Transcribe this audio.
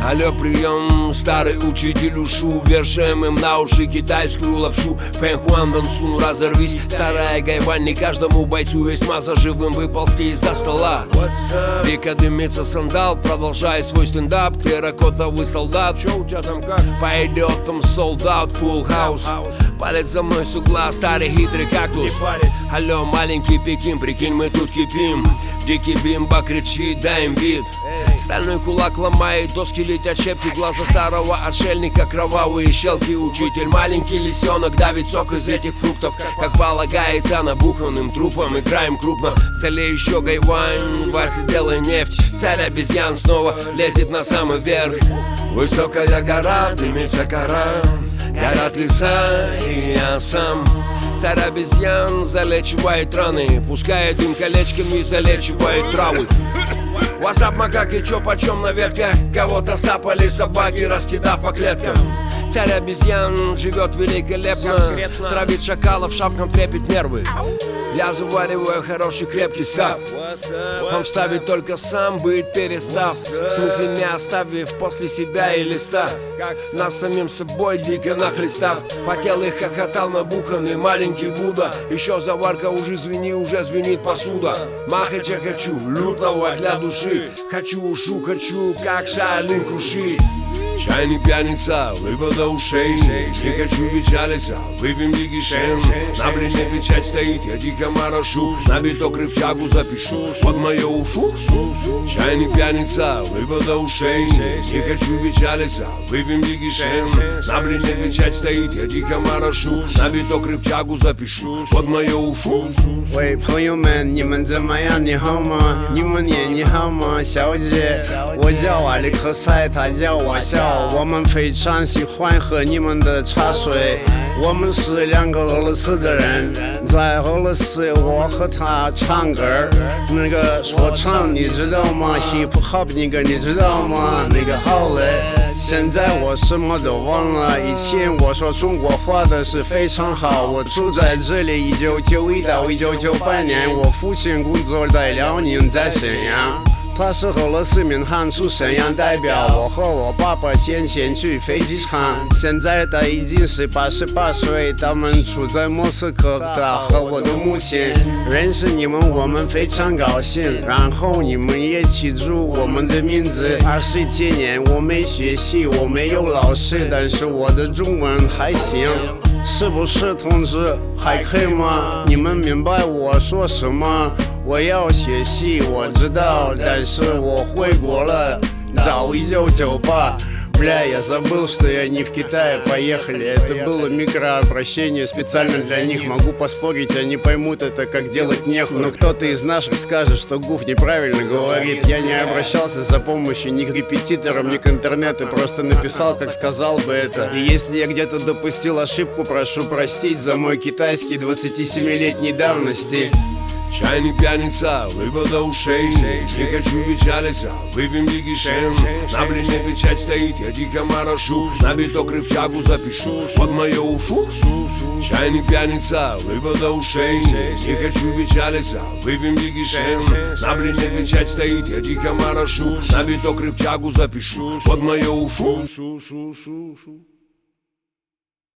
Алло, прием, старый учитель ушу. Вешаем им на уши китайскую лапшу. Фэн Хуан Дон Сун, разорвись. Старая гайвань, не каждому бойцу весьма за живым выползти из-за стола. Дико дымится сандал, продолжай свой стендап. Терракотовый солдат, чё у тебя там как? Пойдет там солдат, full house. Палец за мной с угла, старый хитрый кактус. Алло, маленький Пекин, прикинь, мы тут кипим. Дикий бимба кричит, дай им вид. Стальной кулак ломает, доски летят щепки. Глаза старого отшельника, кровавые щелки. Учитель, маленький лисенок, давит сок из этих фруктов. Как полагается набуханным трупом. Играем крупно, залей еще гайвань. Вася, делай нефть, царь обезьян снова лезет на самый верх. Высокая гора, дымится кора. Горят леса, и я сам. Царь обезьян залечивает раны, пускает им колечками и залечивает травы. Васап, макаки, чё почем на ветках? Кого-то сапали собаки, раскидав по клеткам. Царь обезьян живет великолепно, травит шакалов, шапкам трепет нервы. Я завариваю хороший крепкий став. Он вставит только сам, быть перестав. В смысле не оставив после себя и листа. Нас самим собой дико нахлестав. Потел и хохотал набуханный маленький Будда. Еще заварка, уже звенит посуда. Махача хочу, лютного для души. Хочу ушу, хочу, как Шаолинь крушить. Чайник пьяница, выпад до ушей. Не хочу печалиться, выпьем дикий шен. На блине печать стоит, я дико морошу. На биток рыбчагу запишу под мою ушу. Чайник пьяница, выпад до ушей. Не хочу печалиться, выпьем дикий шен. На блине печать стоит, я дико морошу. На биток рыбчагу запишу под мою ушу. 喂，朋友们，你们怎么样？你好吗？你们也你好吗，小姐？我叫瓦里克塞，他叫我笑。我们非常喜欢喝你们的茶水。我们是两个俄罗斯的人，在俄罗斯我和他唱歌，那个说唱你知道吗 ？Hip Hop 那个你知道吗？那个好嘞。现在我什么都忘了，以前我说中国话的是非常好。我住在这里，1991到1998年，我父亲工作在辽宁，在沈阳。他是俄罗斯民航处沈阳代表，我和我爸爸先前去飞机场。现在他已经是88岁，他们住在莫斯科。他和我的母亲认识你们，我们非常高兴。然后你们也记住我们的名字。20几年我没学习，我没有老师，但是我的中文还行。是不是同志？还可以吗？你们明白我说什么？我要学习，我知道，但是我回国了，到1998。Бля, я забыл, что я не в Китае, поехали. Это было микрообращение специально для них. Могу поспорить, они поймут это, как делать нехуй. Но кто-то из наших скажет, что Гуф неправильно говорит. Я не обращался за помощью ни к репетиторам, ни к интернету. Просто написал, как сказал бы это. И если я где-то допустил ошибку, прошу простить за мой китайский 27-летней давности. Чайник пьяница, выпад до ушей. Не хочу печалиться, выпьем дикий шен. На блине печать стоит, я дико морошу. На биток рыбчагу запишу под мою ушу. Чайник пьяница, выпад до ушей. Не хочу печалиться, выпьем дикий шен. На блине печать стоит, я дико морошу. На биток рыбчагу запишу под мою ушу.